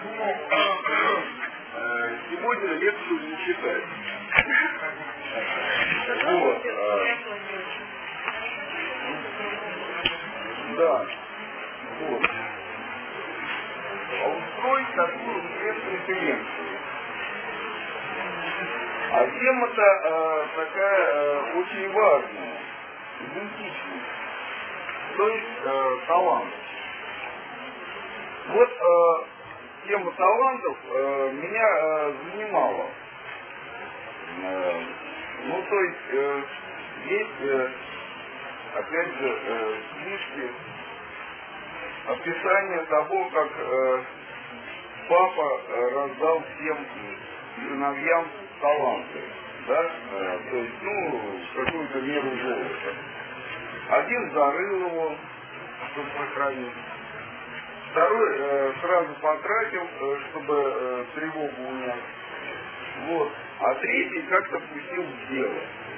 Сегодня лекцию не читать. Вот. Да. Вот. Устроить такую пресс-конференцию. А тема-то такая очень важная. Идентичность. То есть талант. Вот тема талантов меня занимала. Ну, то есть, есть, опять же, книжки, описание того, как папа раздал всем сыновьям таланты, да, то есть, ну, какую-то меру золота. Один зарыл его, чтобы сохранить. Второй сразу потратил, чтобы тревогу унять. Вот. А третий как-то пустил в дело.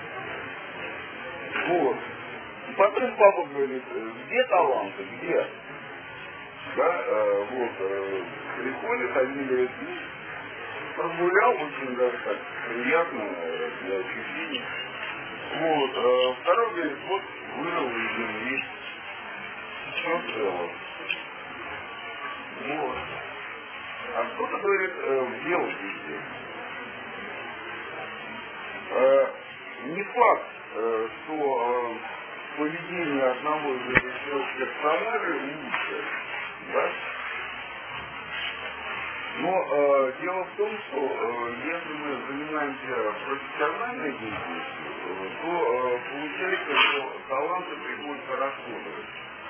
Вот. Потом папа говорит, где таланты, где? Да, вот, приходит, один говорит, прогулял, очень даже так приятно для ощущений. Вот, второй говорит, вот, вырыл из земли. Что сделал? Вот. А кто-то говорит, в дело здесь. Не факт, что поведение одного из этих персонажей лучше, да? Но дело в том, что если мы занимаемся профессиональной деятельностью, то получается, что таланты приходится расходовать,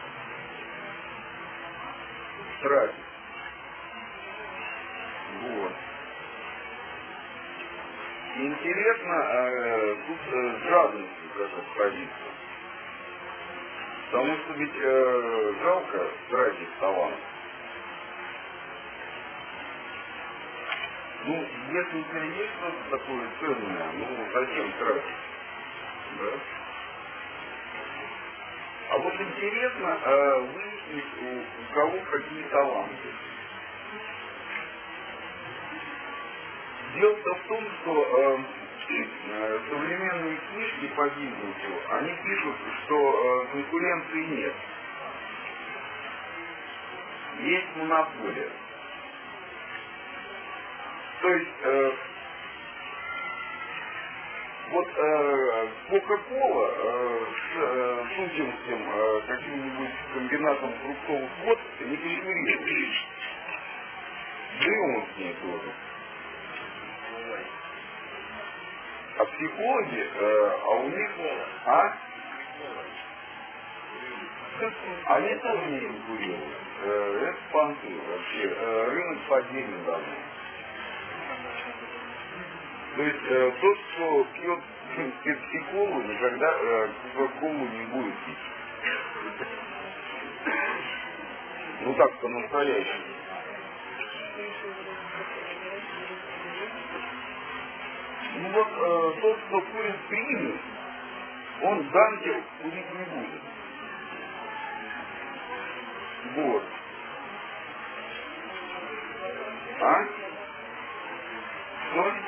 тратить. Вот. Интересно, тут жадностью как обходиться. Потому что ведь жалко тратить талант. Ну, если у тебя есть что-то такое ценное, ну зачем тратить? Да? А вот интересно выяснить, у кого какие таланты. Дело-то в том, что современные книжки по бизнесу, они пишут, что конкуренции нет. Есть монополия. То есть, вот Coca-Cola с Сутинским каким-нибудь комбинатом фруктовых вод не конкурирует. Да и он с ней тоже. А психологи, у них, они тоже не конкурируют. Это понты вообще. Рынок подземный давно. То есть тот, кто пьет пепси-колу, никогда кока-колу не будет пить. Ну так по-настоящему. Ну вот тот, кто курит премию, он данки курить не будет. Вот. А? Что?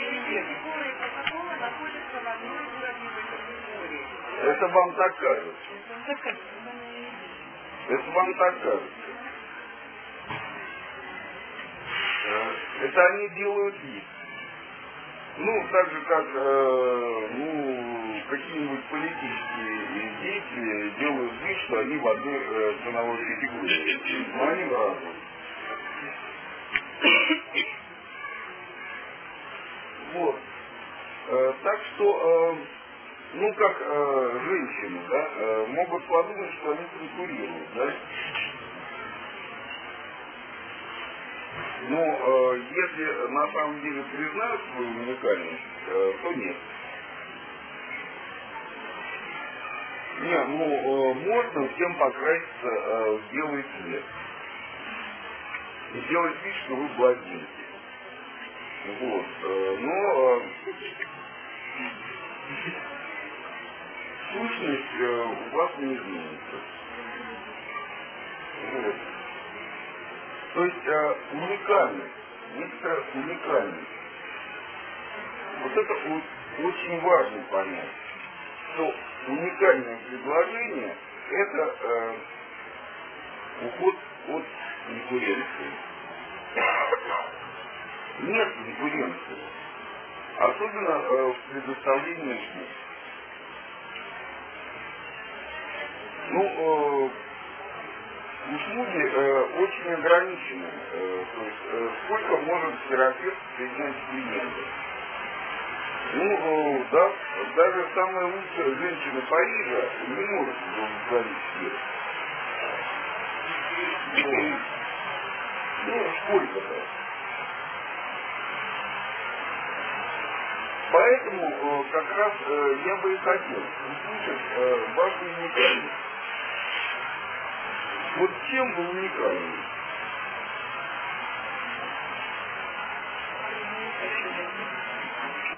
Это вам так кажется. Это вам так кажется. Это они делают вид. Ну, так же, как какие-нибудь политические деятели делают вид, что они в одной ценовой категории. Но они в разных. Вот. Так что, как женщины, да, могут подумать, что они конкурируют, да? Но если на самом деле признают свою уникальность, то нет. Не, можно всем покраситься в белый цвет. И делать вид, что вы блондинки. Вот. Но сущность у вас не изменится. Вот. То есть уникальность, некоторая уникальность. Вот это очень важно понять, что уникальное предложение – это уход от конкуренции. Нет конкуренции, особенно в предоставлении услуг. Ну, услуги очень ограничены. То есть, сколько может терапевт принять клиентов? Ну, да, даже самая лучшая женщина Парижа не может удовлетворить всех. Ну, сколько-то. Поэтому как раз я бы и хотел услышать вашу уникальность. Вот чем вы уникальны?